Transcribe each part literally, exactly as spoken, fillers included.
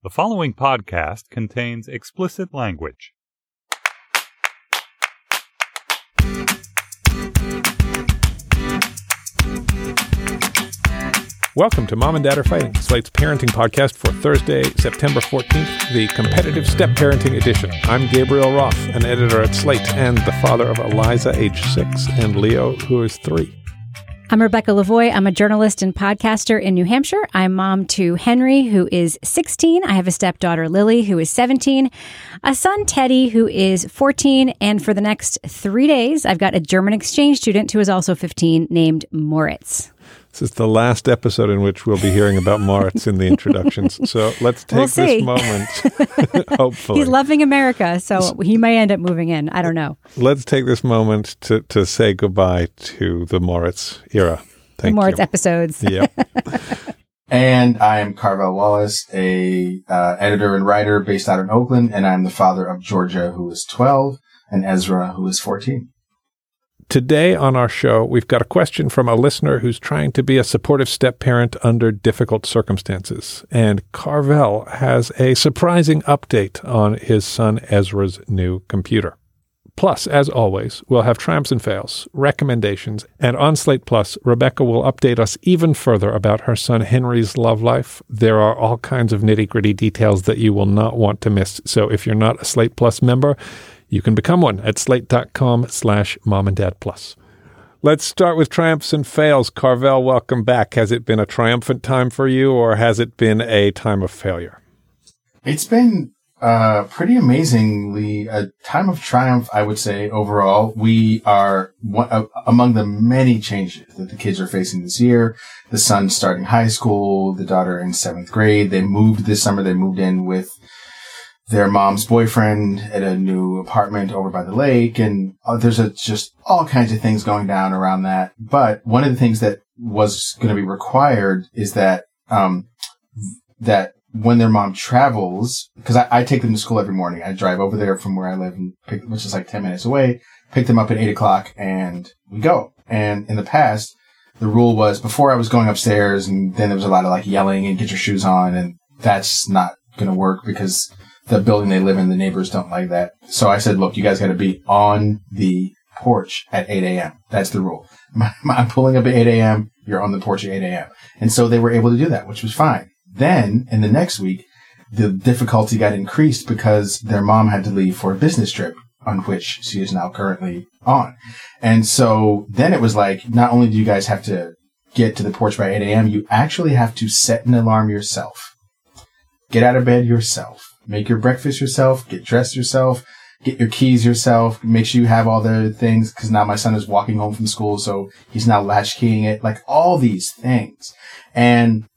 The following podcast contains explicit language. Welcome to Mom and Dad Are Fighting, Slate's parenting podcast for Thursday, September fourteenth, the competitive step parenting edition. I'm Gabriel Roth, an editor at Slate and the father of Eliza, age six, and Leo, who is three. I'm Rebecca Lavoie. I'm a journalist and podcaster in New Hampshire. I'm mom to Henry, who is sixteen. I have a stepdaughter, Lily, who is seventeen, a son, Teddy, who is fourteen, and for the next three days, I've got a German exchange student who is also fifteen named Moritz. This is the last episode in which we'll be hearing about Moritz in the introductions. So let's take We'll this moment, hopefully. He's loving America, so he may end up moving in. I don't know. Let's take this moment to, to say goodbye to the Moritz era. Thank the Moritz you. episodes. Yep. And I am Carvel Wallace, a uh, editor and writer based out in Oakland, and I'm the father of Georgia, who is twelve, and Ezra, who is fourteen. Today on our show, we've got a question from a listener who's trying to be a supportive step-parent under difficult circumstances. And Carvel has a surprising update on his son Ezra's new computer. Plus, as always, we'll have triumphs and fails, recommendations, and on Slate Plus, Rebecca will update us even further about her son Henry's love life. There are all kinds of nitty-gritty details that you will not want to miss. So if you're not a Slate Plus member, you can become one at slate.com slash mom and dad plus. Let's start with triumphs and fails. Carvel, welcome back. Has it been a triumphant time for you, or has it been a time of failure? It's been uh, pretty amazingly a time of triumph, I would say, overall. We are one, uh, among the many changes that the kids are facing this year. The son starting high school, the daughter in seventh grade. They moved this summer. They moved in with their mom's boyfriend at a new apartment over by the lake. And uh, there's a, just all kinds of things going down around that. But one of the things that was going to be required is that, um, that when their mom travels, because I, I take them to school every morning. I drive over there from where I live, and pick, which is like ten minutes away, pick them up at eight o'clock, and we go. And in the past, the rule was before I was going upstairs, and then there was a lot of like yelling and get your shoes on, and that's not going to work because the building they live in, the neighbors don't like that. So I said, look, you guys got to be on the porch at eight a.m. That's the rule. I'm pulling up at eight a.m. You're on the porch at eight a.m. And so they were able to do that, which was fine. Then in the next week, the difficulty got increased because their mom had to leave for a business trip on which she is now currently on. And so then it was like, not only do you guys have to get to the porch by eight a.m., you actually have to set an alarm yourself. Get out of bed yourself. Make your breakfast yourself, get dressed yourself, get your keys yourself, make sure you have all the things, because now my son is walking home from school, so he's now latchkeying it, like all these things. And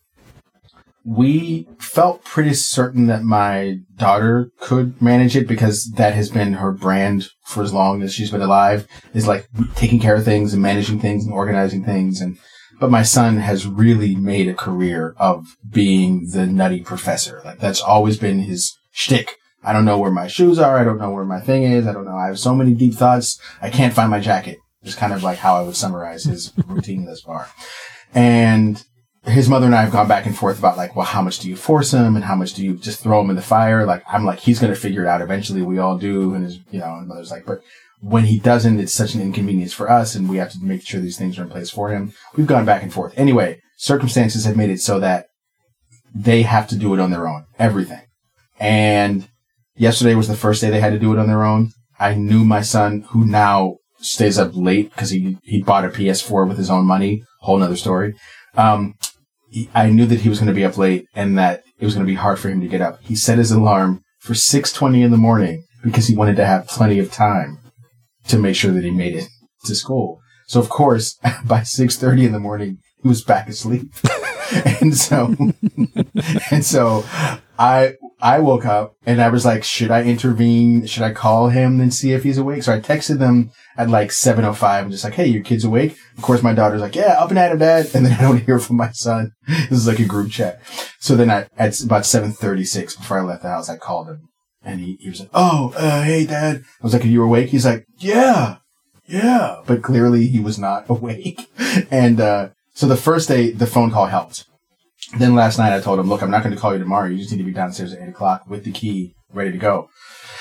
we felt pretty certain that my daughter could manage it because that has been her brand for as long as she's been alive, is like taking care of things and managing things and organizing things. And But my son has really made a career of being the nutty professor. Like that's always been his shtick. I don't know where my shoes are. I don't know where my thing is. I don't know. I have so many deep thoughts. I can't find my jacket. It's kind of like how I would summarize his routine thus far. And his mother and I have gone back and forth about like, well, how much do you force him and how much do you just throw him in the fire? Like, I'm like, he's going to figure it out. Eventually we all do. And his, you know, and mother's like, but when he doesn't, it's such an inconvenience for us, and we have to make sure these things are in place for him. We've gone back and forth. Anyway, circumstances have made it so that they have to do it on their own. Everything. And yesterday was the first day they had to do it on their own. I knew my son, who now stays up late because he, he bought a P S four with his own money. Whole nother story. Um, he, I knew that he was going to be up late and that it was going to be hard for him to get up. He set his alarm for six twenty in the morning because he wanted to have plenty of time to make sure that he made it to school. So, of course, by six thirty in the morning, he was back asleep. and so, and so I, I woke up and I was like, should I intervene? Should I call him and see if he's awake? So I texted them at like seven oh five and just like, hey, your kid's awake? Of course, my daughter's like, yeah, up and at him, Dad. And then I don't hear from my son. This is like a group chat. So then I, at about seven thirty-six, before I left the house, I called him. And he, he was like, oh, uh, hey, Dad. I was like, are you awake? He's like, yeah, yeah. But clearly he was not awake. And uh so the first day, the phone call helped. Then last night I told him, look, I'm not going to call you tomorrow. You just need to be downstairs at eight o'clock with the key ready to go.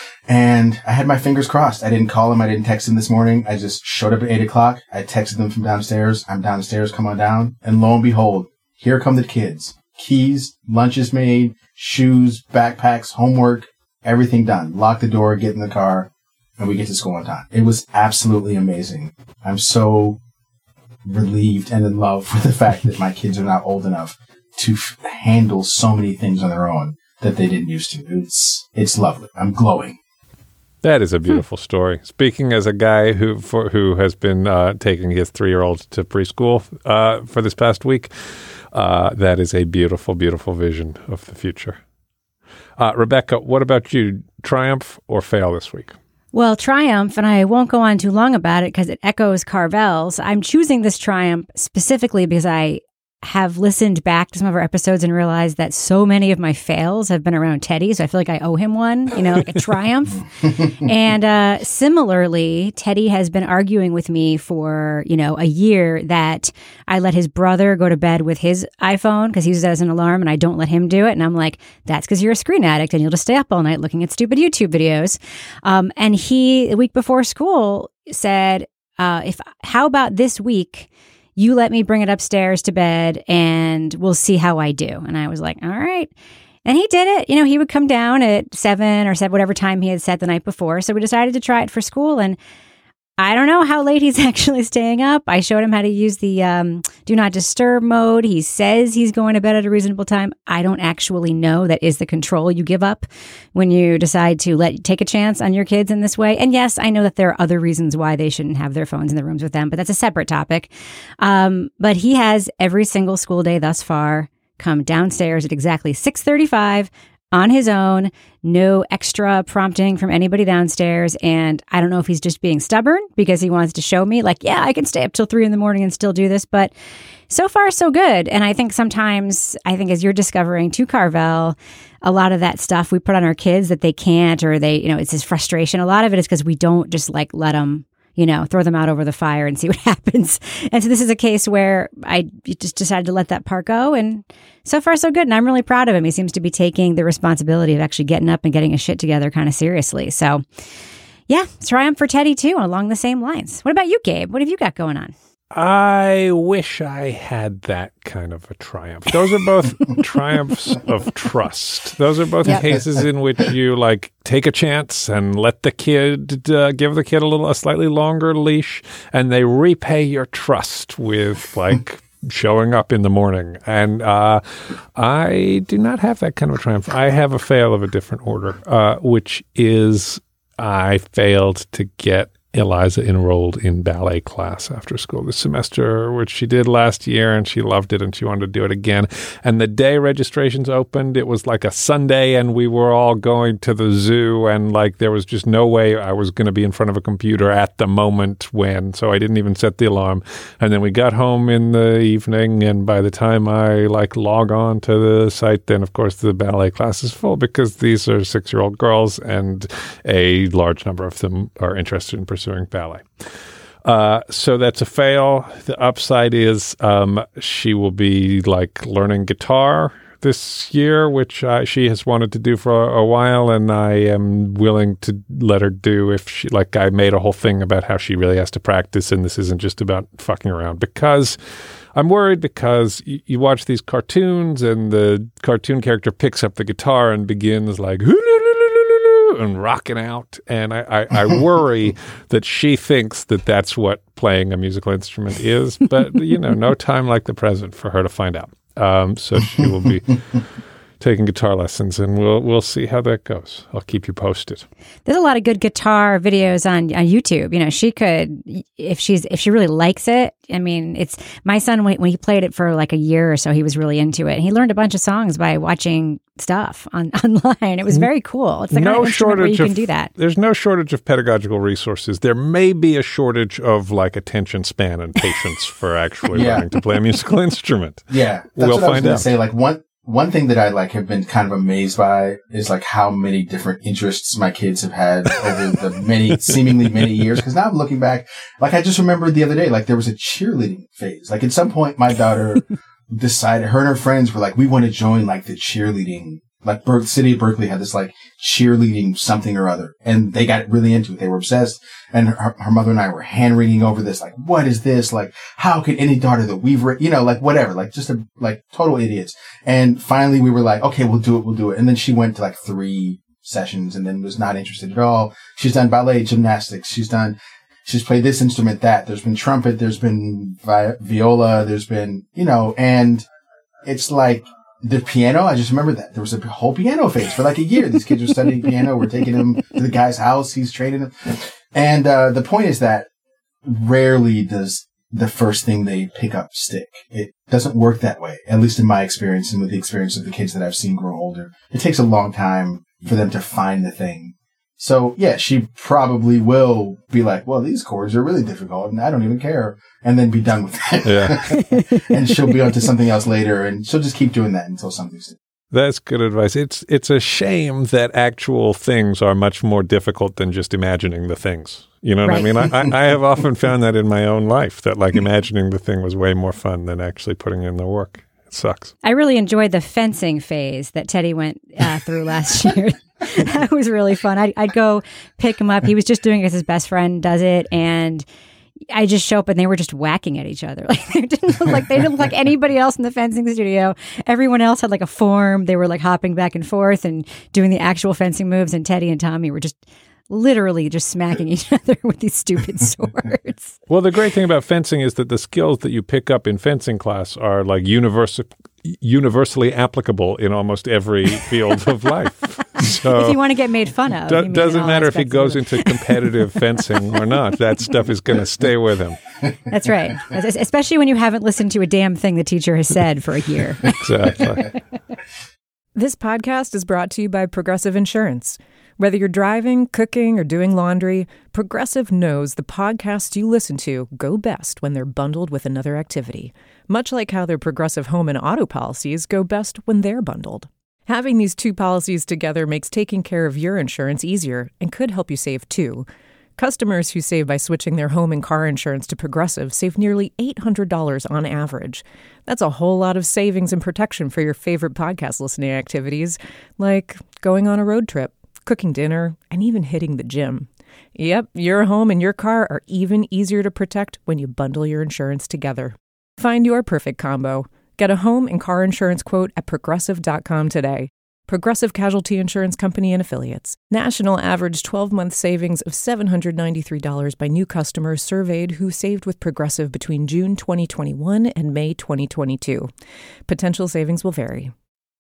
And I had my fingers crossed. I didn't call him. I didn't text him this morning. I just showed up at eight o'clock. I texted them from downstairs. I'm downstairs. Come on down. And lo and behold, here come the kids. Keys, lunches made, shoes, backpacks, homework, everything done. Lock the door, get in the car, and we get to school on time. It was absolutely amazing. I'm so relieved and in love with the fact that my kids are now old enough to f- handle so many things on their own that they didn't used to. It's it's lovely. I'm glowing. That is a beautiful story. Speaking as a guy who for, who has been uh, taking his three-year-old to preschool uh, for this past week, uh, that is a beautiful, beautiful vision of the future. Uh, Rebecca, what about you? Triumph or fail this week? Well, triumph, and I won't go on too long about it because it echoes Carvel's. I'm choosing this triumph specifically because I have listened back to some of our episodes and realized that so many of my fails have been around Teddy, so I feel like I owe him one, you know, like a triumph. And uh, similarly, Teddy has been arguing with me for, you know, a year that I let his brother go to bed with his iPhone because he uses it as an alarm and I don't let him do it. And I'm like, that's because you're a screen addict and you'll just stay up all night looking at stupid YouTube videos. Um, and he, the week before school, said, uh, "If how about this week, you let me bring it upstairs to bed and we'll see how I do." And I was like, all right. And he did it. You know, he would come down at seven or seven, whatever time he had set the night before. So we decided to try it for school. And I don't know how late he's actually staying up. I showed him how to use the um, do not disturb mode. He says he's going to bed at a reasonable time. I don't actually know. That is the control you give up when you decide to let take a chance on your kids in this way. And yes, I know that there are other reasons why they shouldn't have their phones in the rooms with them, but that's a separate topic. Um, but he has every single school day thus far come downstairs at exactly six thirty-five on his own, no extra prompting from anybody downstairs. And I don't know if he's just being stubborn because he wants to show me like, yeah, I can stay up till three in the morning and still do this. But so far, so good. And I think sometimes, I think as you're discovering too, Carvel, a lot of that stuff we put on our kids that they can't, or they, you know, it's this frustration. A lot of it is because we don't just like let them, you know, throw them out over the fire and see what happens. And so this is a case where I just decided to let that part go. And so far, so good. And I'm really proud of him. He seems to be taking the responsibility of actually getting up and getting his shit together kind of seriously. So yeah, triumph for Teddy too, along the same lines. What about you, Gabe? What have you got going on? I wish I had that kind of a triumph. Those are both triumphs of trust. Those are both yep. cases in which you like take a chance and let the kid, uh, give the kid a little, a slightly longer leash, and they repay your trust with like showing up in the morning. And uh, I do not have that kind of a triumph. I have a fail of a different order, uh, which is I failed to get Eliza enrolled in ballet class after school this semester, which she did last year, and she loved it, and she wanted to do it again. And the day registrations opened, it was like a Sunday, and we were all going to the zoo, and like there was just no way I was going to be in front of a computer at the moment when, so I didn't even set the alarm. And then we got home in the evening, and by the time I like log on to the site, then of course the ballet class is full because these are six-year-old girls, and a large number of them are interested in pursuing ballet. Uh, so that's a fail. The upside is um, she will be like learning guitar this year, which uh, she has wanted to do for a, a while, and I am willing to let her do if she, like I made a whole thing about how she really has to practice, and this isn't just about fucking around, because I'm worried because you, you watch these cartoons and the cartoon character picks up the guitar and begins like and rocking out. And I, I, I worry that she thinks that that's what playing a musical instrument is. But, you know, no time like the present for her to find out. Um, so she will be taking guitar lessons, and we'll we'll see how that goes. I'll keep you posted. There's a lot of good guitar videos on, on YouTube. You know, she could, if she's if she really likes it. I mean, it's my son when, when he played it for like a year or so, he was really into it. And he learned a bunch of songs by watching stuff on online. It was very cool. It's like no an shortage where you of, can do that. There's no shortage of pedagogical resources. There may be a shortage of like attention span and patience for actually yeah. learning to play a musical instrument. Yeah, that's we'll what I was find going out. to say. Like one. One thing that I like have been kind of amazed by is like how many different interests my kids have had over the many, seemingly many years. Cause now I'm looking back, like I just remembered the other day, like there was a cheerleading phase. Like at some point my daughter decided, her and her friends were like, we want to join like the cheerleading, like Ber- City of Berkeley had this like cheerleading something or other. And they got really into it. They were obsessed. And her, her mother and I were hand wringing over this. Like, what is this? Like, how can any daughter that we've, ra-? you know, like whatever, like just a, like total idiots. And finally we were like, okay, we'll do it. We'll do it. And then she went to like three sessions and then was not interested at all. She's done ballet, gymnastics. She's done, she's played this instrument, that. There's been trumpet. There's been vi- viola. There's been, you know, and it's like the piano. I just remember that there was a whole piano phase for like a year. These kids were studying piano. We're taking them to the guy's house. He's training them. And, uh, the point is that rarely does the first thing they pick up stick. It doesn't work that way, at least in my experience and with the experience of the kids that I've seen grow older. It takes a long time for them to find the thing. So yeah, she probably will be like, well, these chords are really difficult and I don't even care, and then be done with it. Yeah. And she'll be onto something else later, and she'll just keep doing that until something's. That's good advice. It's it's a shame that actual things are much more difficult than just imagining the things. You know what Right. I mean? I, I, I have often found that in my own life, that like imagining the thing was way more fun than actually putting in the work. It sucks. I really enjoyed the fencing phase that Teddy went uh, through last year. That was really fun. I'd, I'd go pick him up. He was just doing it because his best friend does it, and I just show up and they were just whacking at each other. Like they didn't look like they didn't look like anybody else in the fencing studio. Everyone else had like a form. They were like hopping back and forth and doing the actual fencing moves, and Teddy and Tommy were just literally just smacking each other with these stupid swords. Well, the great thing about fencing is that the skills that you pick up in fencing class are like universal, universally applicable in almost every field of life. So If you want to get made fun of. do- you mean, in doesn't all matter if he aspects of goes it. into competitive fencing or not. That stuff is going to stay with him. That's right. Es- Especially when you haven't listened to a damn thing the teacher has said for a year. Exactly. This podcast is brought to you by Progressive Insurance. Whether you're driving, cooking, or doing laundry, Progressive knows the podcasts you listen to go best when they're bundled with another activity, much like how their Progressive home and auto policies go best when they're bundled. Having these two policies together makes taking care of your insurance easier and could help you save too. Customers who save by switching their home and car insurance to Progressive save nearly eight hundred dollars on average. That's a whole lot of savings and protection for your favorite podcast listening activities, like going on a road trip, cooking dinner, and even hitting the gym. Yep, your home and your car are even easier to protect when you bundle your insurance together. Find your perfect combo. Get a home and car insurance quote at progressive dot com today. Progressive Casualty Insurance Company and Affiliates. National average twelve-month savings of seven hundred ninety-three dollars by new customers surveyed who saved with Progressive between June twenty twenty-one and May twenty twenty-two. Potential savings will vary.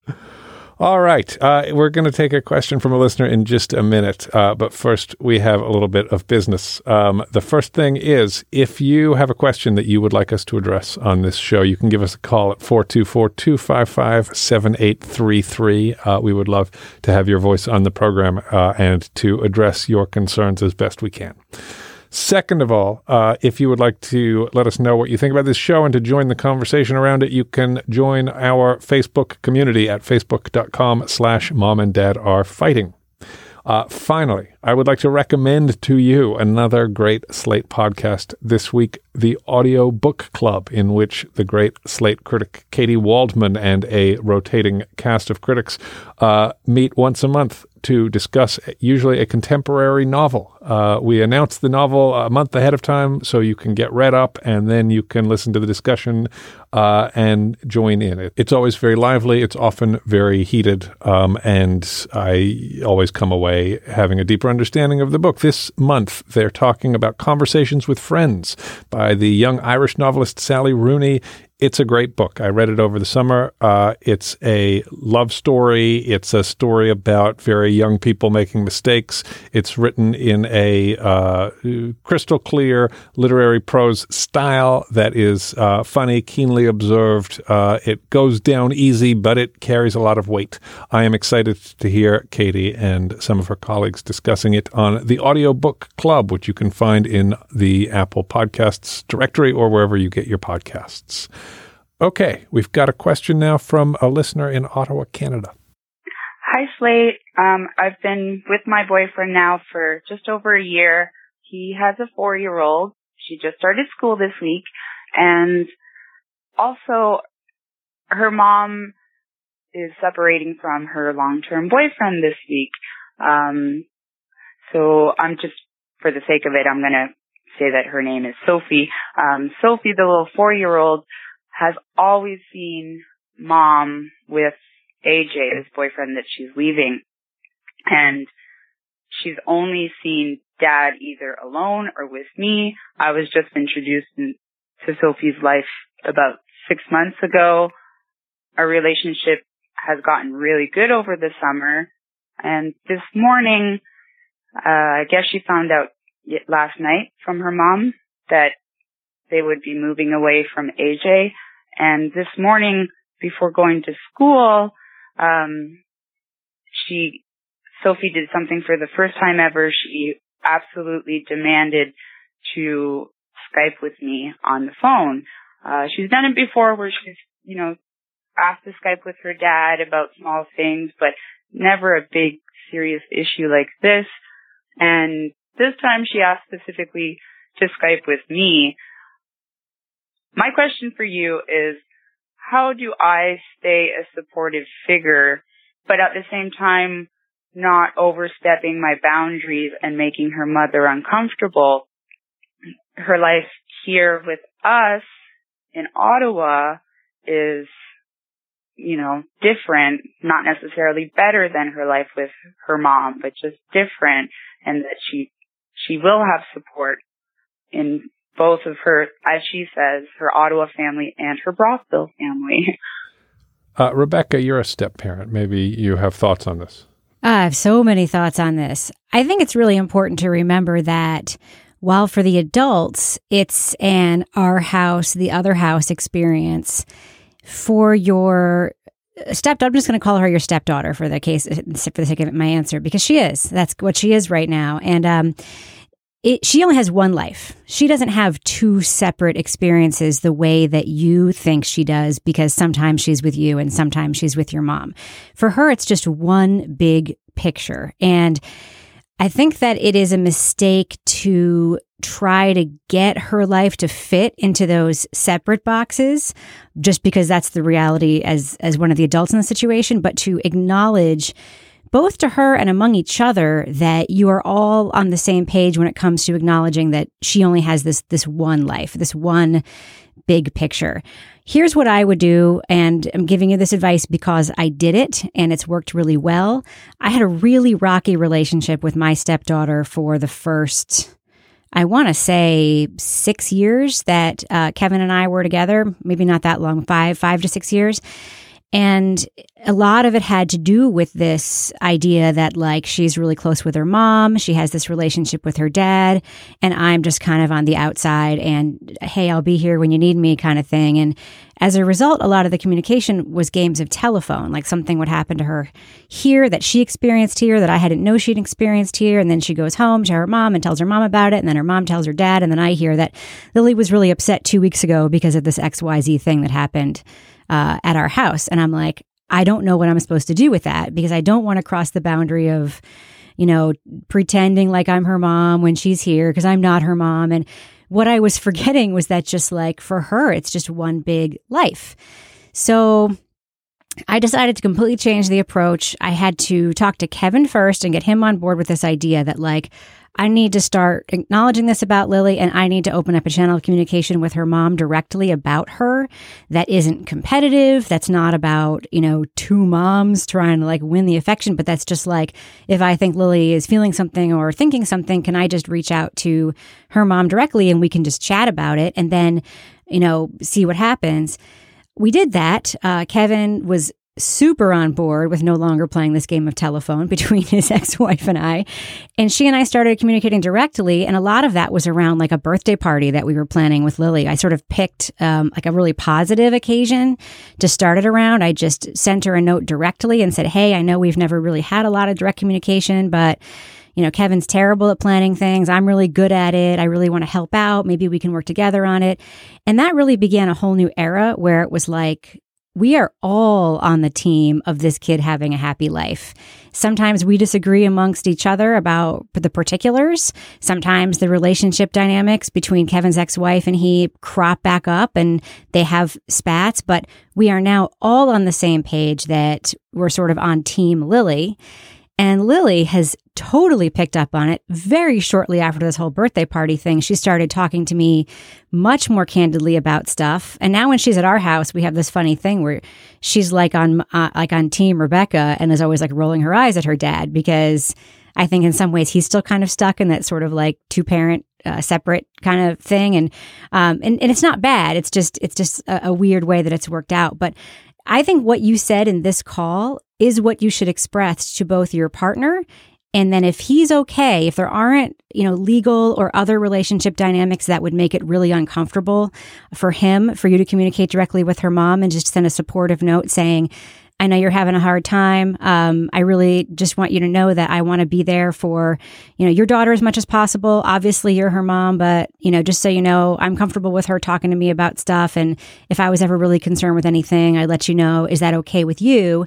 All right. Uh, we're going to take a question from a listener in just a minute. Uh, but first, we have a little bit of business. Um, the first thing is, if you have a question that you would like us to address on this show, you can give us a call at four two four, two five five, seven eight three three. Uh, we would love to have your voice on the program uh, and to address your concerns as best we can. Second of all, uh, if you would like to let us know what you think about this show and to join the conversation around it, you can join our Facebook community at facebook.com slash mom and dad are fighting. Uh, finally, I would like to recommend to you another great Slate podcast this week, the Audio Book Club, in which the great Slate critic Katie Waldman and a rotating cast of critics uh, meet once a month to discuss usually a contemporary novel. Uh, we announce the novel a month ahead of time so you can get read up and then you can listen to the discussion uh, and join in it. It's always very lively. It's often very heated. Um, and I always come away having a deeper understanding of the book. This month, they're talking about Conversations with Friends by the young Irish novelist Sally Rooney. It's a great book. I read it over the summer. Uh, it's a love story. It's a story about very young people making mistakes. It's written in a uh, crystal clear literary prose style that is uh, funny, keenly observed. Uh, it goes down easy, but it carries a lot of weight. I am excited to hear Katie and some of her colleagues discussing it on the Audiobook Club, which you can find in the Apple Podcasts directory or wherever you get your podcasts. Okay, we've got a question now from a listener in Ottawa, Canada. Hi, Slate. Um, I've been with my boyfriend now for just over a year. He has a four-year-old. She just started school this week. And also, her mom is separating from her long-term boyfriend this week. Um, so I'm just, for the sake of it, I'm going to say that her name is Sophie. Um, Sophie, the little four-year-old, has always seen mom with A J, this boyfriend that she's leaving. And she's only seen dad either alone or with me. I was just introduced in, to Sophie's life about six months ago. Our relationship has gotten really good over the summer. And this morning, uh, I guess she found out last night from her mom that they would be moving away from A J. And this morning, before going to school, um, she, Sophie did something for the first time ever. She absolutely demanded to Skype with me on the phone. Uh, she's done it before where she's, you know, asked to Skype with her dad about small things, but never a big serious issue like this. And this time she asked specifically to Skype with me. My question for you is, how do I stay a supportive figure, but at the same time not overstepping my boundaries and making her mother uncomfortable? Her life here with us in Ottawa is, you know, different, not necessarily better than her life with her mom, but just different, and that she she will have support in both of her, as she says, her Ottawa family and her Brockville family. Uh, Rebecca, you're a step-parent. Maybe you have thoughts on this. I have so many thoughts on this. I think it's really important to remember that while for the adults, it's an our house, the other house experience, for your stepdaughter, I'm just going to call her your stepdaughter for the case, for the sake of my answer, because she is. That's what she is right now. And um, it, she only has one life. She doesn't have two separate experiences the way that you think she does, because sometimes she's with you and sometimes she's with your mom. For her, it's just one big picture. And I think that it is a mistake to try to get her life to fit into those separate boxes just because that's the reality as as one of the adults in the situation, but to acknowledge both to her and among each other that you are all on the same page when it comes to acknowledging that she only has this this one life, this one big picture. Here's what I would do, and I'm giving you this advice because I did it and it's worked really well. I had a really rocky relationship with my stepdaughter for the first, I want to say six years that uh, Kevin and I were together, maybe not that long, five, five to six years. And a lot of it had to do with this idea that, like, she's really close with her mom. She has this relationship with her dad. And I'm just kind of on the outside and, hey, I'll be here when you need me kind of thing. And as a result, a lot of the communication was games of telephone. Like something would happen to her here that she experienced here that I hadn't know she'd experienced here. And then she goes home to her mom and tells her mom about it. And then her mom tells her dad. And then I hear that Lily was really upset two weeks ago because of this X Y Z thing that happened Uh, at our house. And I'm like, I don't know what I'm supposed to do with that because I don't want to cross the boundary of, you know, pretending like I'm her mom when she's here because I'm not her mom. And what I was forgetting was that just like for her, it's just one big life. So I decided to completely change the approach. I had to talk to Kevin first and get him on board with this idea that, like, I need to start acknowledging this about Lily, and I need to open up a channel of communication with her mom directly about her that isn't competitive, that's not about, you know, two moms trying to like win the affection, but that's just like, if I think Lily is feeling something or thinking something, can I just reach out to her mom directly and we can just chat about it and then, you know, see what happens. We did that. Uh, Kevin was super on board with no longer playing this game of telephone between his ex-wife and I. And she and I started communicating directly. And a lot of that was around like a birthday party that we were planning with Lily. I sort of picked um, like a really positive occasion to start it around. I just sent her a note directly and said, hey, I know we've never really had a lot of direct communication, but you know, Kevin's terrible at planning things. I'm really good at it. I really want to help out. Maybe we can work together on it. And that really began a whole new era where it was like, we are all on the team of this kid having a happy life. Sometimes we disagree amongst each other about the particulars. Sometimes the relationship dynamics between Kevin's ex-wife and he crop back up and they have spats, but we are now all on the same page that we're sort of on Team Lily. And Lily has totally picked up on it. Very shortly after this whole birthday party thing, she started talking to me much more candidly about stuff. And now when she's at our house, we have this funny thing where she's like on uh, like on Team Rebecca and is always like rolling her eyes at her dad, because I think in some ways he's still kind of stuck in that sort of like two parent uh, separate kind of thing. And, um, and and it's not bad. It's just it's just a, a weird way that it's worked out. But I think what you said in this call is what you should express to both your partner. And then if he's okay, if there aren't, you know, legal or other relationship dynamics that would make it really uncomfortable for him, for you to communicate directly with her mom and just send a supportive note saying, I know you're having a hard time. Um, I really just want you to know that I want to be there for, you know, your daughter as much as possible. Obviously, you're her mom, but, you know, just so you know, I'm comfortable with her talking to me about stuff. And if I was ever really concerned with anything, I'd let you know. Is that okay with you?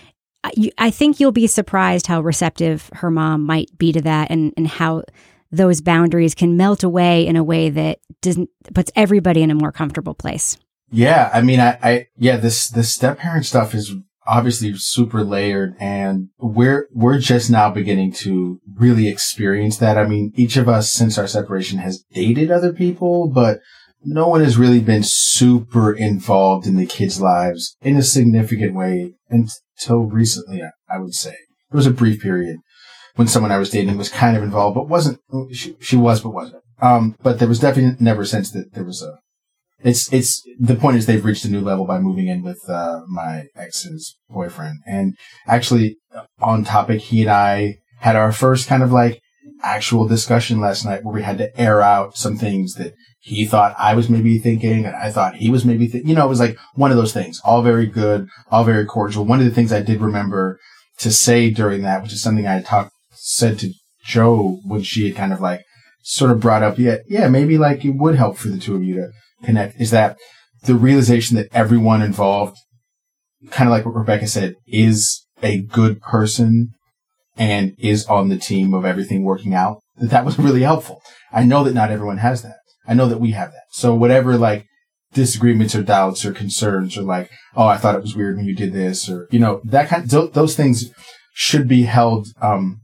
I think you'll be surprised how receptive her mom might be to that, and, and how those boundaries can melt away in a way that doesn't puts everybody in a more comfortable place. Yeah, I mean, I, I yeah, this this step parent stuff is obviously super layered, and we're we're just now beginning to really experience that. I mean, each of us since our separation has dated other people, but no one has really been super involved in the kids' lives in a significant way until recently, I would say. There was a brief period when someone I was dating was kind of involved, but wasn't, she, she was, but wasn't. Um, but there was definitely never a sense that there was a, it's, it's, the point is they've reached a new level by moving in with, uh, my ex's boyfriend. And actually, on topic, he and I had our first kind of like actual discussion last night where we had to air out some things that he thought I was maybe thinking, and I thought he was maybe thinking. You know, it was like one of those things. All very good, all very cordial. One of the things I did remember to say during that, which is something I had talked, said to Joe when she had kind of like sort of brought up, yeah, yeah, maybe like it would help for the two of you to connect, is that the realization that everyone involved, kind of like what Rebecca said, is a good person and is on the team of everything working out, that that was really helpful. I know that not everyone has that. I know that we have that. So whatever like disagreements or doubts or concerns or like, oh, I thought it was weird when you did this, or, you know, that kind of, those things should be held, um,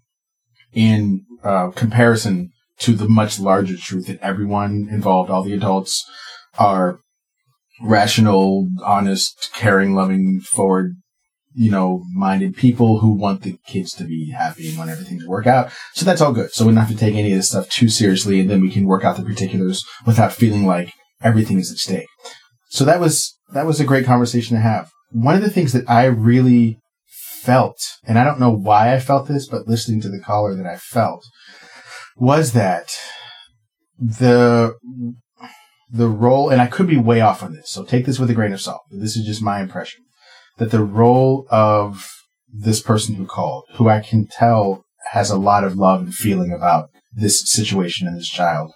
in, uh, comparison to the much larger truth that everyone involved, all the adults, are rational, honest, caring, loving, forward, you know, minded people who want the kids to be happy and want everything to work out. So that's all good. So we don't have to take any of this stuff too seriously, and then we can work out the particulars without feeling like everything is at stake. So that was, that was a great conversation to have. One of the things that I really felt, and I don't know why I felt this, but listening to the caller that I felt, was that the, the role, and I could be way off on this, so take this with a grain of salt, but this is just my impression, that the role of this person who called, who I can tell has a lot of love and feeling about this situation and this child,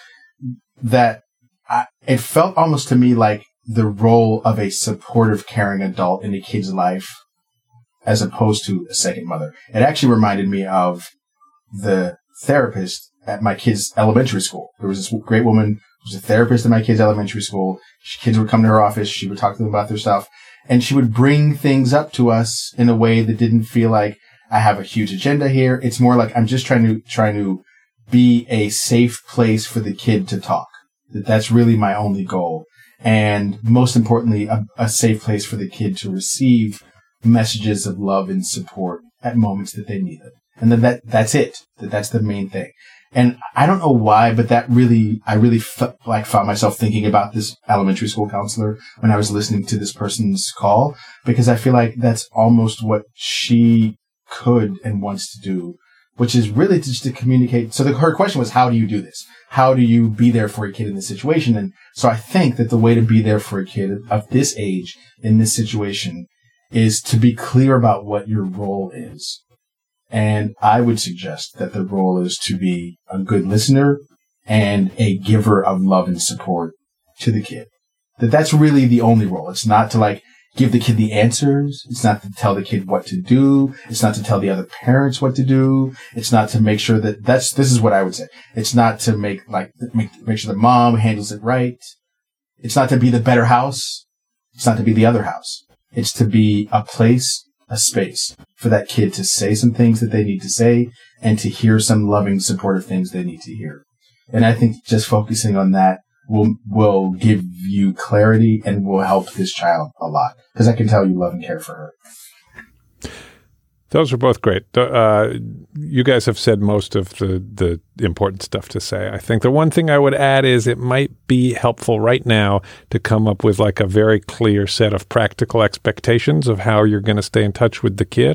that I, it felt almost to me like the role of a supportive, caring adult in a kid's life as opposed to a second mother. It actually reminded me of the therapist at my kid's elementary school. There was this great woman who was a therapist at my kid's elementary school. Kids would come to her office. She would talk to them about their stuff. And she would bring things up to us in a way that didn't feel like I have a huge agenda here. It's more like I'm just trying to, trying to be a safe place for the kid to talk. That that's really my only goal. And most importantly, a, a safe place for the kid to receive messages of love and support at moments that they need it. And then that, that's it. That that's the main thing. And I don't know why, but that really, I really f- like found myself thinking about this elementary school counselor when I was listening to this person's call, because I feel like that's almost what she could and wants to do, which is really just to communicate. So the, her question was, how do you do this? How do you be there for a kid in this situation? And so I think that the way to be there for a kid of this age in this situation is to be clear about what your role is. And I would suggest that the role is to be a good listener and a giver of love and support to the kid. That that's really the only role. It's not to like give the kid the answers. It's not to tell the kid what to do. It's not to tell the other parents what to do. It's not to make sure that that's, this is what I would say. It's not to make like, make, make sure the mom handles it right. It's not to be the better house. It's not to be the other house. It's to be a place, a space for that kid to say some things that they need to say and to hear some loving, supportive things they need to hear. And I think just focusing on that will will give you clarity and will help this child a lot. Because I can tell you love and care for her. Those are both great. Uh, you guys have said most of the, the important stuff to say. I think the one thing I would add is it might be helpful right now to come up with like a very clear set of practical expectations of how you're going to stay in touch with the kid,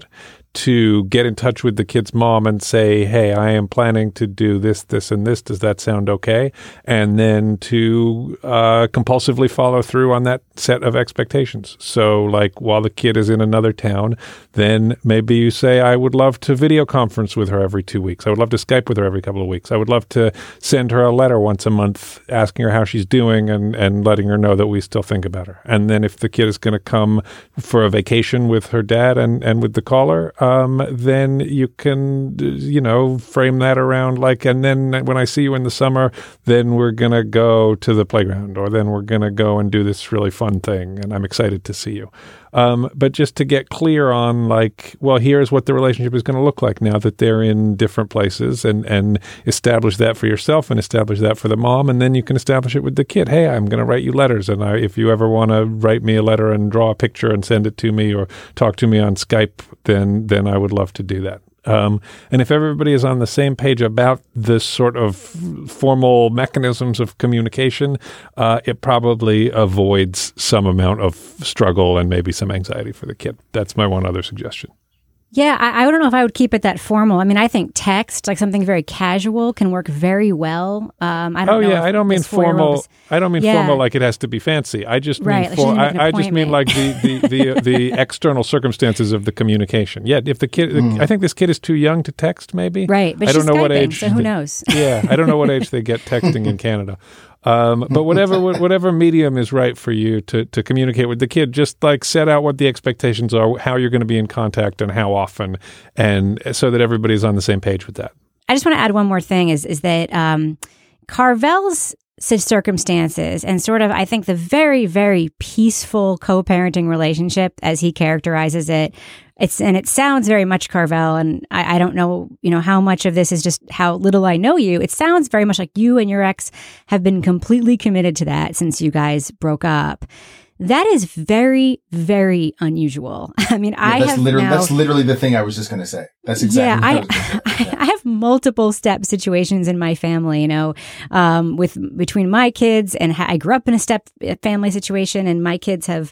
to get in touch with the kid's mom and say, hey, I am planning to do this, this, and this. Does that sound okay? And then to uh, compulsively follow through on that set of expectations. So like while the kid is in another town, then maybe you say, I would love to video conference with her every two weeks. I would love to Skype with her every couple of weeks. I would love to send her a letter once a month asking her how she's doing and, and letting her know that we still think about her. And then if the kid is going to come for a vacation with her dad and, and with the caller, Um, then you can, you know, frame that around like, and then when I see you in the summer, then we're going to go to the playground, or then we're going to go and do this really fun thing, and I'm excited to see you. Um, but just to get clear on like, well, here's what the relationship is going to look like now that they're in different places, and, and establish that for yourself and establish that for the mom. And then you can establish it with the kid. Hey, I'm going to write you letters. And I, if you ever want to write me a letter and draw a picture and send it to me or talk to me on Skype, then, then I would love to do that. Um, and if everybody is on the same page about this sort of formal mechanisms of communication, uh, it probably avoids some amount of struggle and maybe some anxiety for the kid. That's my one other suggestion. Yeah, I, I don't know if I would keep it that formal. I mean, I think text, like something very casual, can work very well. Um, I don't oh know yeah, I don't mean formal. Was, I don't mean yeah. formal like it has to be fancy. I just right, mean for. like I, I just mean like the the the, the external circumstances of the communication. Yeah, if the kid, mm. I think this kid is too young to text. Maybe right, but I don't she's know Skyping, what age. So who knows? Yeah, I don't know what age they get texting in Canada. Um, but whatever whatever medium is right for you to, to communicate with the kid, just like set out what the expectations are, how you're going to be in contact and how often, and so that everybody's on the same page with that. I just want to add one more thing is, is that um, Carvel's circumstances and sort of, I think, the very, very peaceful co-parenting relationship as he characterizes it, It's and it sounds very much Carvel, and I, I don't know, you know, how much of this is just how little I know you. It sounds very much like you and your ex have been completely committed to that since you guys broke up. That is very, very unusual. I mean, yeah, I that's have literally now, that's literally the thing I was just going to say. That's exactly. Yeah, what I, I, I, I have multiple step situations in my family. You know, um, with between my kids and ha- I grew up in a step family situation, and my kids have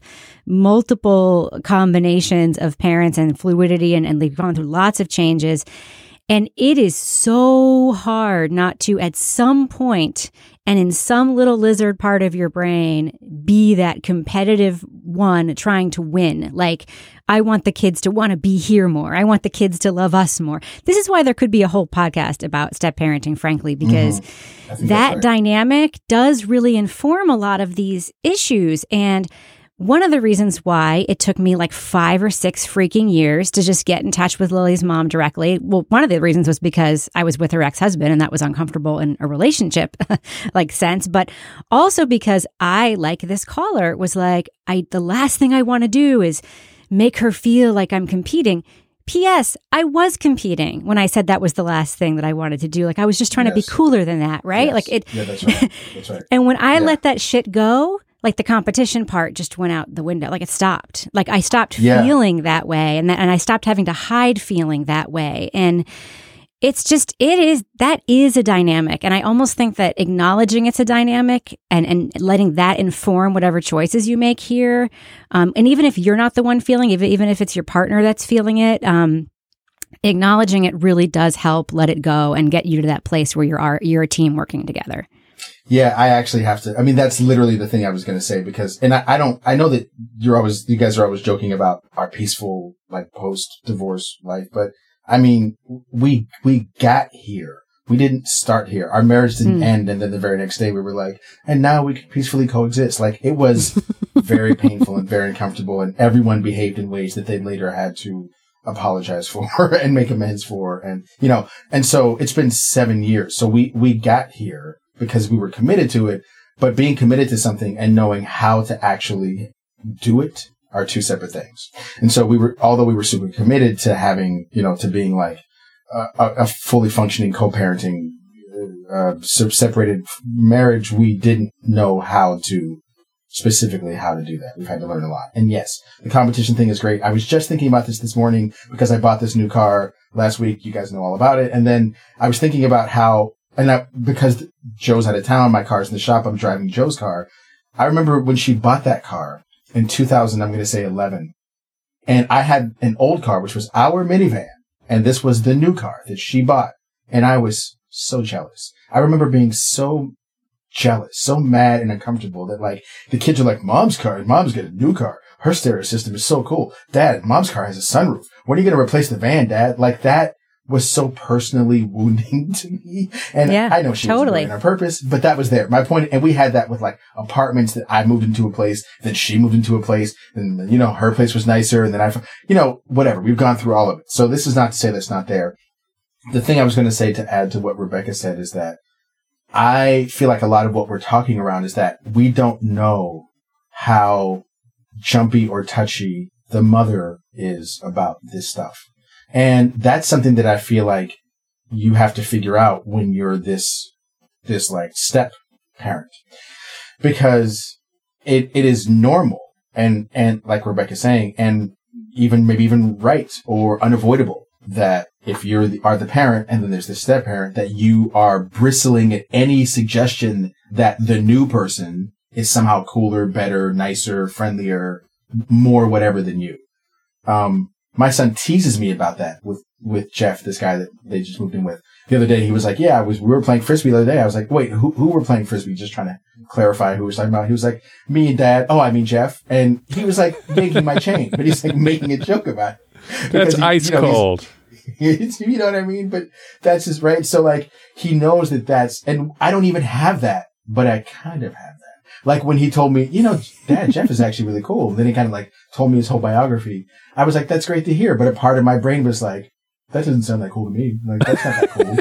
multiple combinations of parents and fluidity, and, and they've gone through lots of changes. And it is so hard not to, at some point, and in some little lizard part of your brain, be that competitive one trying to win. Like, I want the kids to want to be here more. I want the kids to love us more. This is why there could be a whole podcast about step parenting, frankly, because mm-hmm. that right. dynamic does really inform a lot of these issues. And one of the reasons why it took me like five or six freaking years to just get in touch with Lily's mom directly. Well, one of the reasons was because I was with her ex-husband and that was uncomfortable in a relationship like sense. But also because I, like this caller, was like, I the last thing I want to do is make her feel like I'm competing. P S. I was competing when I said that was the last thing that I wanted to do. Like, I was just trying yes. to be cooler than that, right? Yes. Like it. Yeah, that's right. That's right. And when I yeah. let that shit go, like the competition part just went out the window. Like it stopped. Like I stopped yeah. feeling that way, and that, and I stopped having to hide feeling that way. And it's just, it is, that is a dynamic. And I almost think that acknowledging it's a dynamic and, and letting that inform whatever choices you make here. Um, and even if you're not the one feeling, even, even if it's your partner that's feeling it, um, acknowledging it really does help let it go and get you to that place where you're, you're a team working together. Yeah, I actually have to. I mean, that's literally the thing I was going to say because, and I, I don't, I know that you're always, you guys are always joking about our peaceful, like post divorce life, but I mean, we, we got here we didn't start here. Our marriage didn't Mm. end. And then the very next day we were like, and now we can peacefully coexist. Like it was very painful and very uncomfortable. And everyone behaved in ways that they later had to apologize for and make amends for. And, you know, and so it's been seven years. So we, we got here because we were committed to it, but being committed to something and knowing how to actually do it are two separate things. And so we were, although we were super committed to having, you know, to being like a, a fully functioning co-parenting, uh, separated marriage, we didn't know how to specifically how to do that. We've had to learn a lot. And yes, the competition thing is great. I was just thinking about this this morning because I bought this new car last week. You guys know all about it. And then I was thinking about how, and I, because Joe's out of town, my car's in the shop, I'm driving Joe's car. I remember when she bought that car in two thousand, I'm going to say eleven. And I had an old car, which was our minivan. And this was the new car that she bought. And I was so jealous. I remember being so jealous, so mad and uncomfortable that like the kids are like, mom's car, mom's got a new car. Her stereo system is so cool. Dad, mom's car has a sunroof. When are you going to replace the van, Dad? Like that was so personally wounding to me. And yeah, I know she totally. was doing it on purpose, but that was there. My point, and we had that with like apartments that I moved into a place, then she moved into a place, and you know, her place was nicer, and then I, you know, whatever. We've gone through all of it. So this is not to say that's not there. The thing I was going to say to add to what Rebecca said is that I feel like a lot of what we're talking around is that we don't know how jumpy or touchy the mother is about this stuff. And that's something that I feel like you have to figure out when you're this, this like step parent, because it, it is normal and, and like Rebecca's saying, and even maybe even right or unavoidable that if you're the, are the parent and then there's the step parent, that you are bristling at any suggestion that the new person is somehow cooler, better, nicer, friendlier, more whatever than you. Um, my son teases me about that with, with Jeff, this guy that they just moved in with. The other day, he was like, yeah, I was, we were playing Frisbee the other day. I was like, wait, who, who were playing Frisbee? Just trying to clarify who was talking about. He was like, me and Dad. Oh, I mean, Jeff. And he was like making my chain, but he's like making a joke about it. That's he, ice you know, cold. You know what I mean? But that's just right. So like, he knows that that's, and I don't even have that, but I kind of have that. Like when he told me, you know, Dad, Jeff is actually really cool. And then he kind of like told me his whole biography. I was like, that's great to hear. But a part of my brain was like, that doesn't sound that cool to me. Like, that's not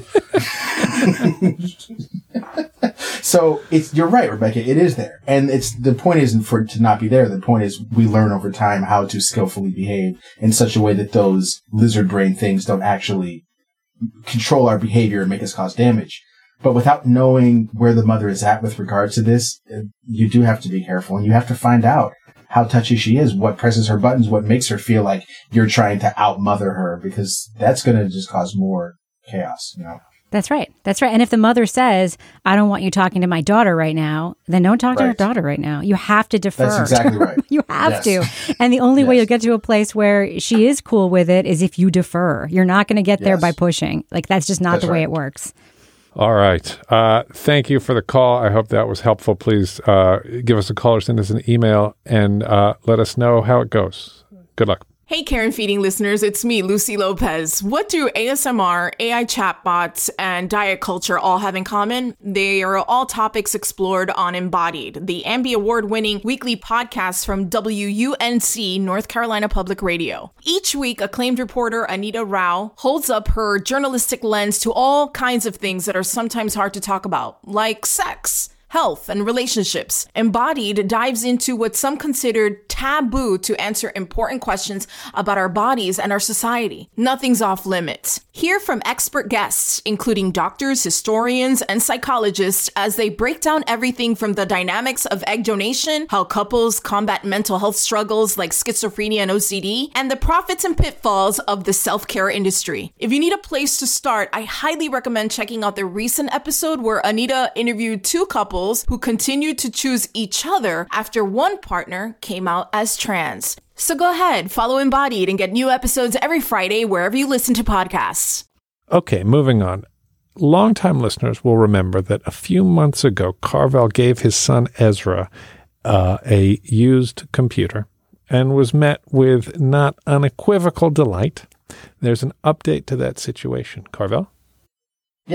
that cool. So it's, you're right, Rebecca. It is there. And it's, the point isn't for it to not be there. The point is we learn over time how to skillfully behave in such a way that those lizard brain things don't actually control our behavior and make us cause damage. But without knowing where the mother is at with regards to this, you do have to be careful, and you have to find out how touchy she is, what presses her buttons, what makes her feel like you're trying to out-mother her, because that's going to just cause more chaos, you know? That's right. That's right. And if the mother says, I don't want you talking to my daughter right now, then don't talk to Right. her daughter right now. You have to defer. That's exactly right. You have Yes. to. And the only way Yes. you'll get to a place where she is cool with it is if you defer. You're not going to get there Yes. by pushing. Like, that's just not That's the way right. it works. All right. Uh, thank you for the call. I hope that was helpful. Please uh, give us a call or send us an email and uh, let us know how it goes. Good luck. Hey, Karen Feeding listeners, it's me, Lucy Lopez. What do A S M R, A I chatbots, and diet culture all have in common? They are all topics explored on Embodied, the Ambie Award-winning weekly podcast from W U N C, North Carolina Public Radio. Each week, acclaimed reporter Anita Rao holds up her journalistic lens to all kinds of things that are sometimes hard to talk about, like sex, health, and relationships. Embodied dives into what some considered taboo to answer important questions about our bodies and our society. Nothing's off limits. Hear from expert guests, including doctors, historians, and psychologists, as they break down everything from the dynamics of egg donation, how couples combat mental health struggles like schizophrenia and O C D, and the profits and pitfalls of the self-care industry. If you need a place to start, I highly recommend checking out the recent episode where Anita interviewed two couples who continued to choose each other after one partner came out as trans. So go ahead, follow Embodied and get new episodes every Friday wherever you listen to podcasts. Okay, moving on. Longtime listeners will remember that a few months ago, Carvel gave his son Ezra uh, a used computer and was met with not unequivocal delight. There's an update to that situation. Carvel? Yeah.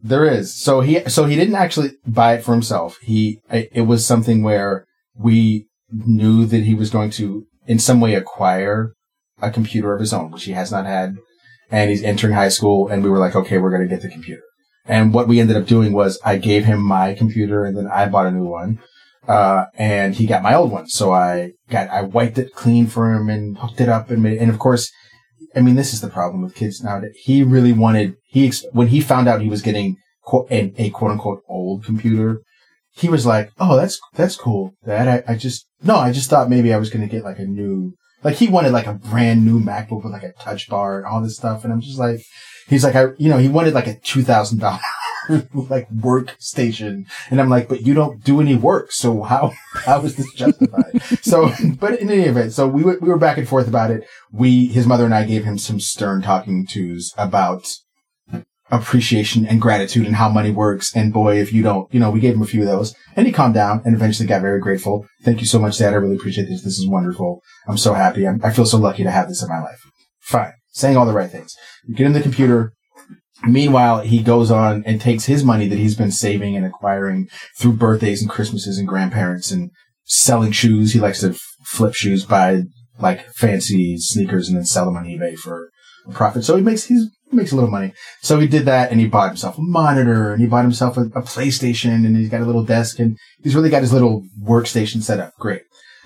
There is. So he, so he didn't actually buy it for himself. He, it was something where we knew that he was going to in some way acquire a computer of his own, which he has not had. And he's entering high school, and we were like, okay, we're going to get the computer. And what we ended up doing was I gave him my computer, and then I bought a new one. Uh, and he got my old one. So I got, I wiped it clean for him and hooked it up and made, and of course, I mean, this is the problem with kids nowadays. He really wanted, he, when he found out he was getting quote, a, a quote unquote old computer, he was like, oh, that's, that's cool. Dad, I, I just, no, I just thought maybe I was going to get like a new, like he wanted like a brand new MacBook with like a touch bar and all this stuff. And I'm just like, he's like, I, you know, he wanted like a two thousand dollars like workstation. And I'm like, but you don't do any work. So how, how is this justified? So, but in any event, so we were, we were back and forth about it. We, his mother and I gave him some stern talking tos about appreciation and gratitude and how money works. And boy, if you don't, you know, we gave him a few of those and he calmed down and eventually got very grateful. Thank you so much, Dad. I really appreciate this. This is wonderful. I'm so happy. I'm, I feel so lucky to have this in my life. Fine. Saying all the right things. You get him the computer. Meanwhile, he goes on and takes his money that he's been saving and acquiring through birthdays and Christmases and grandparents and selling shoes. He likes to f- flip shoes, buy like fancy sneakers and then sell them on eBay for a profit. So he makes, he's, he makes a little money. So he did that and he bought himself a monitor and he bought himself a, a PlayStation and he's got a little desk and he's really got his little workstation set up. Great.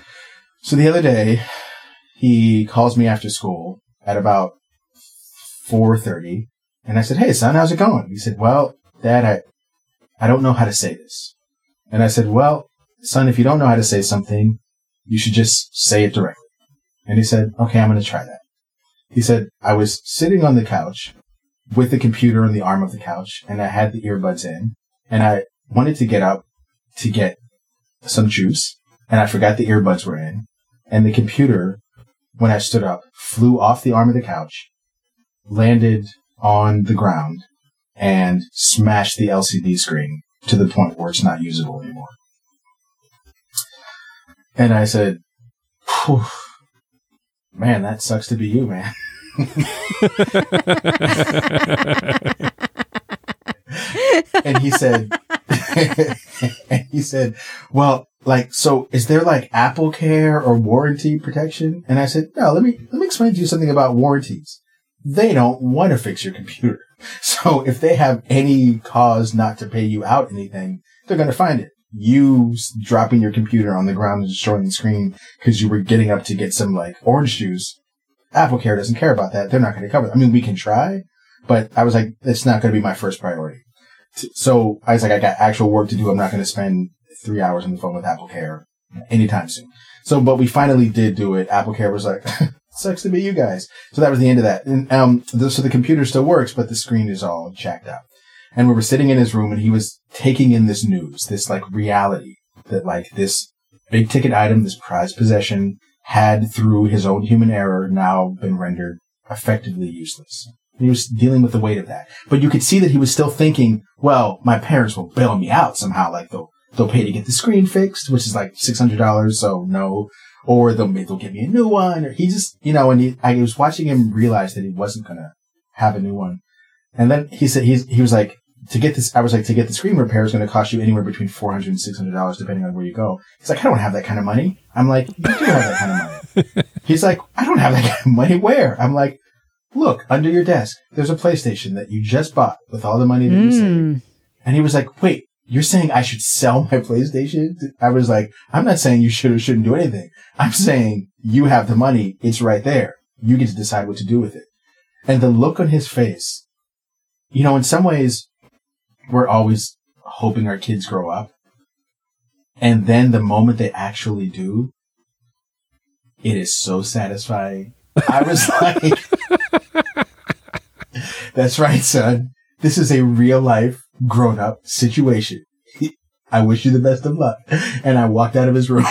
So the other day he calls me after school at about four thirty. And I said, hey, son, how's it going? He said, well, Dad, I, I don't know how to say this. And I said, well, son, if you don't know how to say something, you should just say it directly. And he said, okay, I'm going to try that. He said, I was sitting on the couch with the computer on the arm of the couch, and I had the earbuds in, and I wanted to get up to get some juice, and I forgot the earbuds were in, and the computer, when I stood up, flew off the arm of the couch, landed on the ground and smashed the L C D screen to the point where it's not usable anymore. And I said, man, that sucks to be you, man. And he said, and he said, well, like, so is there like Apple Care or warranty protection? And I said, no, let me, let me explain to you something about warranties. They don't want to fix your computer. So if they have any cause not to pay you out anything, they're going to find it. You dropping your computer on the ground and destroying the screen because you were getting up to get some like orange juice, Apple Care doesn't care about that. They're not going to cover it. I mean, we can try, but I was like, it's not going to be my first priority. So I was like, I got actual work to do. I'm not going to spend three hours on the phone with Apple Care anytime soon. So, but we finally did do it. Apple Care was like, sucks to be you guys. So that was the end of that. And, um, the, so the computer still works, but the screen is all jacked up. And we were sitting in his room and he was taking in this news, this like reality that like this big ticket item, this prized possession had through his own human error now been rendered effectively useless. And he was dealing with the weight of that. But you could see that he was still thinking, well, my parents will bail me out somehow. Like they'll, they'll pay to get the screen fixed, which is like six hundred dollars. So no. Or they'll, they'll give me a new one. Or he just, you know, and he, I was watching him realize that he wasn't going to have a new one. And then he said, he's, he was like, to get this, I was like, to get the screen repair is going to cost you anywhere between four hundred and six hundred dollars depending on where you go. He's like, I don't have that kind of money. I'm like, you do have that kind of money. He's like, I don't have that kind of money. Where? I'm like, look, under your desk, there's a PlayStation that you just bought with all the money that mm. you saved. And he was like, wait, you're saying I should sell my PlayStation? I was like, I'm not saying you should or shouldn't do anything. I'm saying you have the money. It's right there. You get to decide what to do with it. And the look on his face, you know, in some ways, we're always hoping our kids grow up. And then the moment they actually do, it is so satisfying. I was like, that's right, son. This is a real life grown up situation. I wish you the best of luck. And I walked out of his room.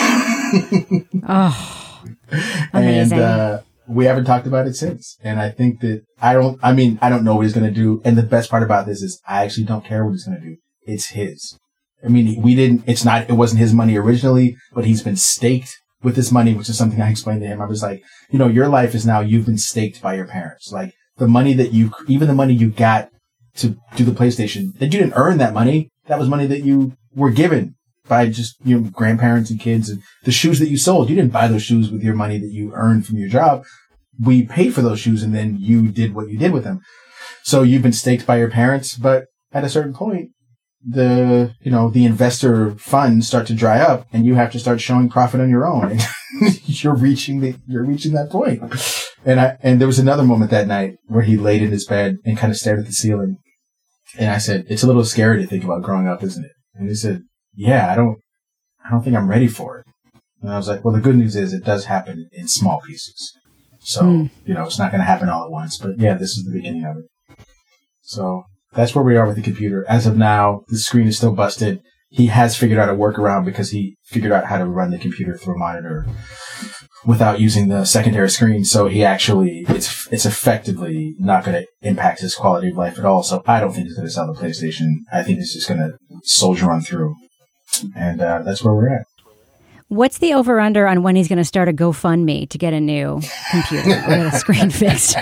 Oh, amazing. And, uh, we haven't talked about it since. And I think that I don't, I mean, I don't know what he's going to do. And the best part about this is I actually don't care what he's going to do. It's his. I mean, we didn't, it's not, it wasn't his money originally, but he's been staked with this money, which is something I explained to him. I was like, you know, your life is now, you've been staked by your parents. Like the money that you, even the money you got to do the PlayStation, that you didn't earn that money. That was money that you were given by just, you know, grandparents and kids. And the shoes that you sold, you didn't buy those shoes with your money that you earned from your job. We paid for those shoes, and then you did what you did with them. So you've been staked by your parents, but at a certain point, the, you know, the investor funds start to dry up, and you have to start showing profit on your own. And you're reaching the, you're reaching that point. And I, and there was another moment that night where he laid in his bed and kind of stared at the ceiling. And I said, "It's a little scary to think about growing up, isn't it?" And he said, "Yeah, I don't, I don't think I'm ready for it." And I was like, "Well, the good news is it does happen in small pieces. So, mm. you know, it's not going to happen all at once, but yeah, this is the beginning of it." So that's where we are with the computer. As of now, the screen is still busted. He has figured out a workaround because he figured out how to run the computer through a monitor without using the secondary screen. So he actually, it's it's effectively not going to impact his quality of life at all. So I don't think he's going to sell the PlayStation. I think he's just going to soldier on through. And uh, that's where we're at. What's the over-under on when he's going to start a GoFundMe to get a new computer or get a screen fixed?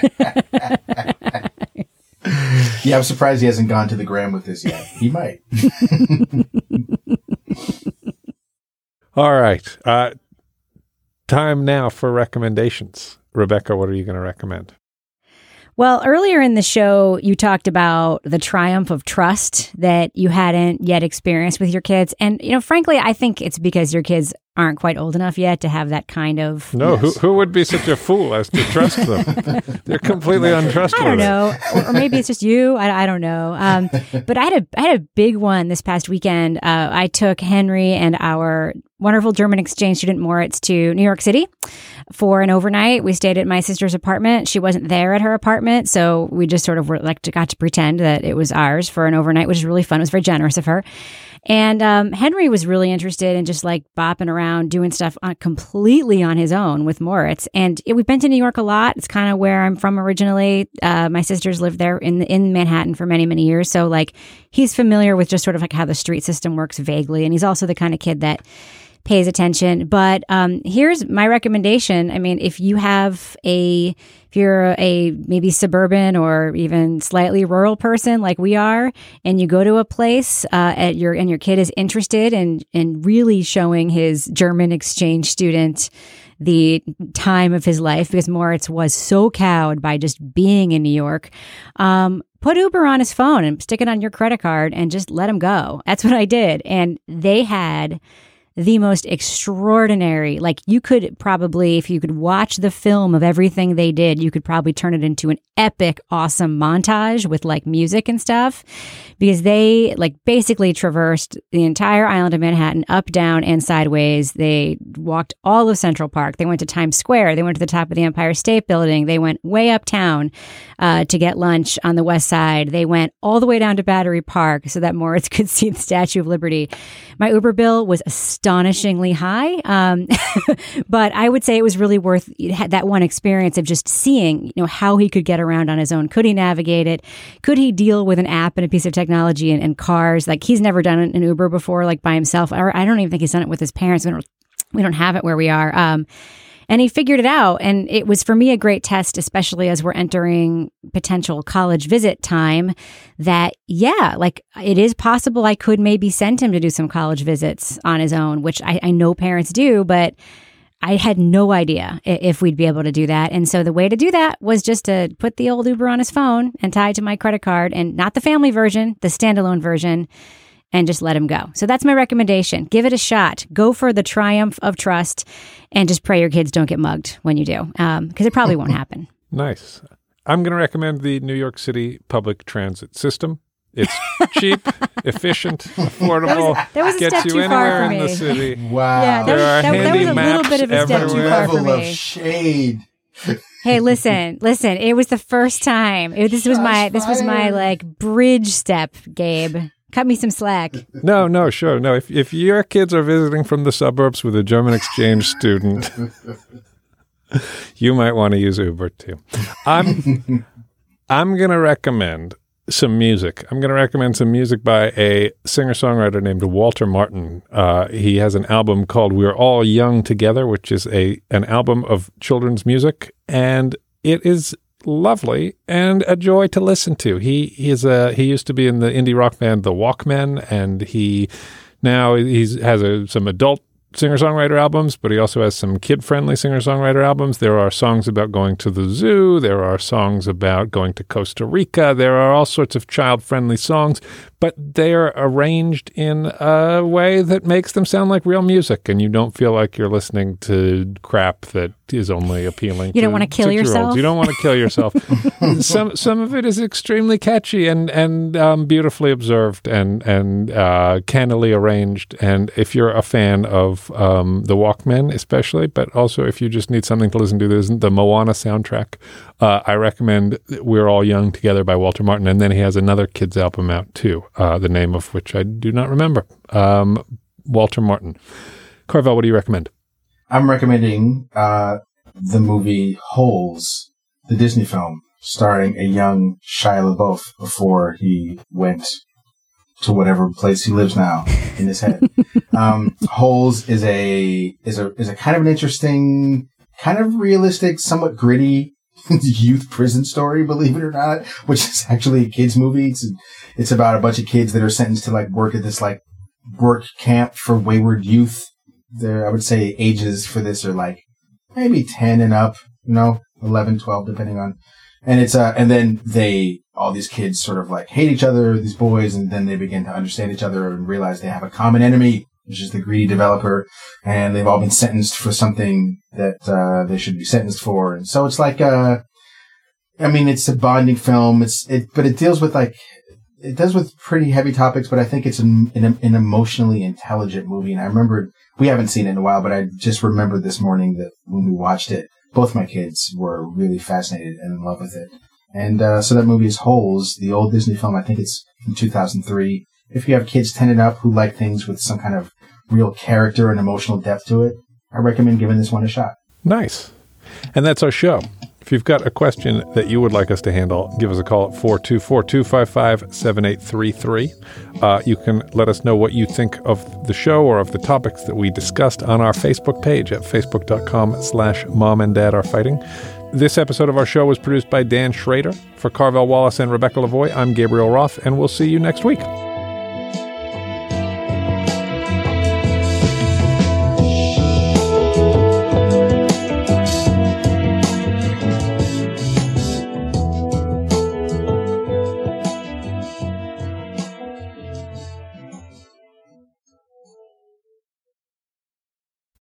Yeah, I'm surprised he hasn't gone to the gram with this yet. He might. All right. Uh, time now for recommendations. Rebecca, what are you going to recommend? Well, earlier in the show, you talked about the triumph of trust that you hadn't yet experienced with your kids. And, you know, frankly, I think it's because your kids aren't quite old enough yet to have that kind of... No, yes. who who would be such a fool as to trust them? They're completely untrustworthy. I don't know. Or, or maybe it's just you. I, I don't know. Um, but I had, a, I had a big one this past weekend. Uh, I took Henry and our wonderful German exchange student Moritz to New York City for an overnight. We stayed at my sister's apartment. She wasn't there at her apartment, so we just sort of were like to, got to pretend that it was ours for an overnight, which is really fun. It was very generous of her. And um, Henry was really interested in just like bopping around, doing stuff on, completely on his own with Moritz. And it, we've been to New York a lot. It's kind of where I'm from originally. Uh, my sisters lived there in in Manhattan for many, many years. So like he's familiar with just sort of like how the street system works vaguely. And he's also the kind of kid that pays attention. But um, here's my recommendation. I mean, if you have a, if you're a maybe suburban or even slightly rural person like we are, and you go to a place uh, at your and your kid is interested in in really showing his German exchange student the time of his life, because Moritz was so cowed by just being in New York. Um, put Uber on his phone and stick it on your credit card and just let him go. That's what I did, and they had the most extraordinary, like you could probably, if you could watch the film of everything they did, you could probably turn it into an epic, awesome montage with like music and stuff, because they like basically traversed the entire island of Manhattan up, down, and sideways. They walked all of Central Park. They went to Times Square. They went to the top of the Empire State Building. They went way uptown uh, to get lunch on the West Side. They went all the way down to Battery Park so that Moritz could see the Statue of Liberty. My Uber bill was astonishingly high, um, but I would say it was really worth that one experience of just seeing, you know, how he could get around on his own. Could he navigate it? Could he deal with an app and a piece of technology and, and cars? Like he's never done an Uber before, like by himself. Or I don't even think he's done it with his parents. We don't, we don't have it where we are. Um, And he figured it out. And it was, for me, a great test, especially as we're entering potential college visit time, that, yeah, like it is possible I could maybe send him to do some college visits on his own, which I, I know parents do, but I had no idea if we'd be able to do that. And so the way to do that was just to put the old Uber on his phone and tie it to my credit card, and not the family version, the standalone version, and just let him go. So that's my recommendation. Give it a shot. Go for the triumph of trust, and just pray your kids don't get mugged when you do, because um, it probably won't happen. Nice. I'm going to recommend the New York City public transit system. It's cheap, efficient, affordable. That was, that was a gets step you too anywhere far for me. In the city. Wow. Yeah, that, there are that, handy that was a maps little bit of a step everywhere. too far for Level me. Of shade. Hey, listen, listen. It was the first time. It, this was my this was my like bridge step, Gabe. Cut me some slack. No, no, sure. No, if if your kids are visiting from the suburbs with a German exchange student, you might want to use Uber too. I'm I'm going to recommend some music. I'm going to recommend some music by a singer-songwriter named Walter Martin. Uh, he has an album called We're All Young Together, which is a an album of children's music, and it is lovely and a joy to listen to. He he is a he used to be in the indie rock band The Walkmen, and he now he's has a, some adult singer-songwriter albums, but he also has some kid-friendly singer-songwriter albums. There are songs about going to the zoo. There are songs about going to Costa Rica. There are all sorts of child-friendly songs, but they are arranged in a way that makes them sound like real music, and you don't feel like you're listening to crap that is only appealing to You don't want to kill yourself? You don't want to kill yourself. some some of it is extremely catchy and and um, beautifully observed and and uh, cannily arranged. And if you're a fan of um, the Walkmen, especially, but also if you just need something to listen to, there's the Moana soundtrack. Uh, I recommend We're All Young Together by Walter Martin, and then he has another kids album out too, uh, the name of which I do not remember. Um, Walter Martin. Carvel, what do you recommend? I'm recommending uh, the movie Holes, the Disney film, starring a young Shia LaBeouf before he went to whatever place he lives now in his head. um, Holes is a is a is a kind of an interesting, kind of realistic, somewhat gritty youth prison story, believe it or not, which is actually a kids movie. It's it's about a bunch of kids that are sentenced to like work at this like work camp for wayward youth. There, I would say ages for this are like maybe ten and up, you know, eleven, twelve, depending on. And it's, uh, and then they, all these kids sort of like hate each other, these boys, and then they begin to understand each other and realize they have a common enemy, which is the greedy developer. And they've all been sentenced for something that, uh, they should be sentenced for. And so it's like, uh, I mean, it's a bonding film. It's, it, but it deals with like, it does with pretty heavy topics, but I think it's an, an, an emotionally intelligent movie. And I remember, we haven't seen it in a while, but I just remembered this morning that when we watched it, both my kids were really fascinated and in love with it. And uh, so that movie is Holes, the old Disney film. I think it's from two thousand three. If you have kids ten and up who like things with some kind of real character and emotional depth to it, I recommend giving this one a shot. Nice. And that's our show. If you've got a question that you would like us to handle, give us a call at four two four, two five five, seven eight three three. Uh, you can let us know what you think of the show or of the topics that we discussed on our Facebook page at facebook.com slash mom and dad are fighting. This episode of our show was produced by Dan Schrader. For Carvel Wallace and Rebecca Lavoie, I'm Gabriel Roth, and we'll see you next week.